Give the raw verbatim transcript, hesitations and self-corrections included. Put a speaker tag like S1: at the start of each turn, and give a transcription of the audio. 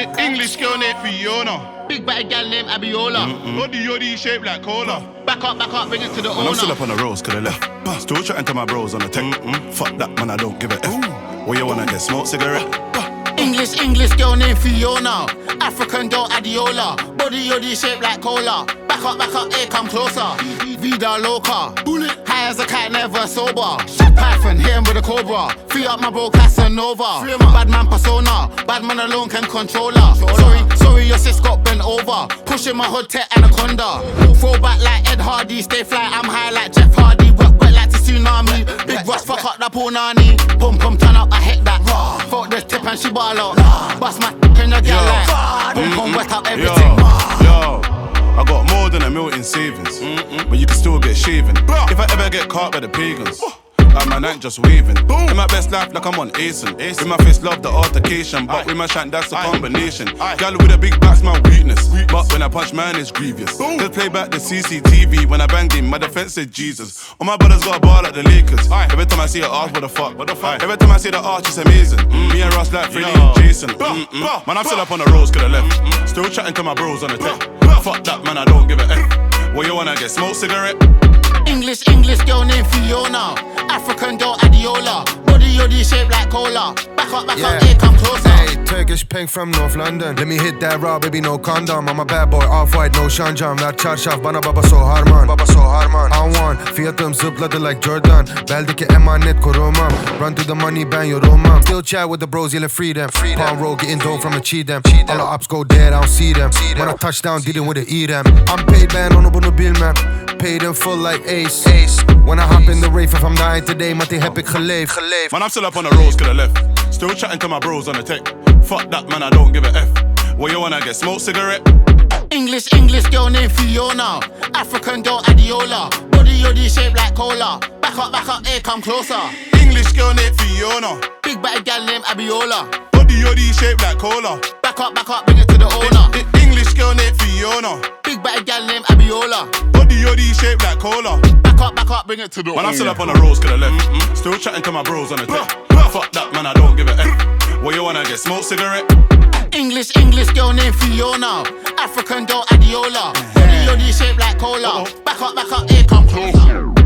S1: English girl named Fiona.
S2: Big batty gal named Abiola.
S1: Body yoddy shaped like cola.
S2: Back up, back up, bring it to the
S3: Man,
S2: owner.
S3: I'm still up on the roads, could I left. Still chatting to my bros on the tech. Fuck that, man, I don't give a F. What you wanna get? Smoke cigarette?
S2: English, English girl named Fiona. African girl Adiola. Body yoddy shaped like cola. Back up, back up, here, come closer. Vida loca. Bullet. High as a cat, never sober. Python, hit him with a cobra. Free up my bro Casanova. Bad man persona. Bad man alone can control her. Sorry, sorry, your sis got bent over. Pushing my hood tech anaconda. Throw back like Ed Hardy. Stay fly, I'm high like Jeff Hardy. Wet, wet like the tsunami. Big Ross, fuck up that punani. Pum pum, turn up, I hit that. Fuck the tip and she ball out. Bust my in the girl like. Pum pum, wet up everything.
S3: Yo, I got more than a million in savings, Mm-mm. but you can still get shaven. If I ever get caught by the pagans, like my night just waving. In my best life, like I'm on Asen. With my face, love the altercation, but with my shank, that's the combination. Gal with a big back's my weakness, but when I punch, man, it's grievous. Just play back the C C T V when I banged him. My defense said Jesus. All my brothers got a ball like the Lakers. Every time I see her arch, what the fuck? What the fuck? Every time I see the arch, it's amazing. Me and Ross like Freddie and Jason. Mm-mm. Man, I'm still up on the roads, could I left. Still chatting to my bros on the tech. Fuck that, man, I don't give a F. What you wanna get? Smoke cigarette?
S2: English, English girl named Fiona. African girl Adiola. Body yoddy shaped like cola. Back up, back
S4: Yeah.
S2: up, here, come closer.
S4: Hey, Turkish pink from North London. Let me hit that raw, baby, no condom. I'm a bad boy, off-white, no shanjam. Ver çarşaf, bana baba so harman. Baba so harman. I won, fiyatım zıpladı like Jordan. Beldeki emanet korumam. Run to the money, ben yorulmam. Still chat with the bros, yelling freedom. Palm roll, getting dough from a cheat them. All the ops go dead, I don't see them. When I touch down, dealing with the E them. I'm paid, ben onu bunu bilmem. Paid in full like Ace. Ace. When I hop in the rave, if I'm dying today, Matty heb ik geleefd.
S3: Man, I'm still up on the roads, could I left. Still chatting to my bros on the tech. Fuck that, man, I don't give a F. What you wanna get? Smoke cigarette?
S2: English, English girl named Fiona. African girl Adiola. Body yoddy shaped like cola. Back up, back up, here, come closer.
S3: English girl named Fiona.
S2: Big batty gal named Abiola.
S3: Body yoddy shaped like cola.
S2: Back up, back up, bring it to the owner.
S3: English girl named Fiona.
S2: Big batty gal named Abiola.
S3: Body yoddy shaped like cola.
S2: Back up, back up, bring it to the
S3: Man,
S2: owner.
S3: I'm still up on the roads, could I left. Still chatting to my bros on the tech. Fuck that, man, I don't give a F. What you wanna get? Smoke cigarette?
S2: English, English girl named Fiona. African girl Adiola. Body yoddy shaped like cola. Back up, back up, here, come closer.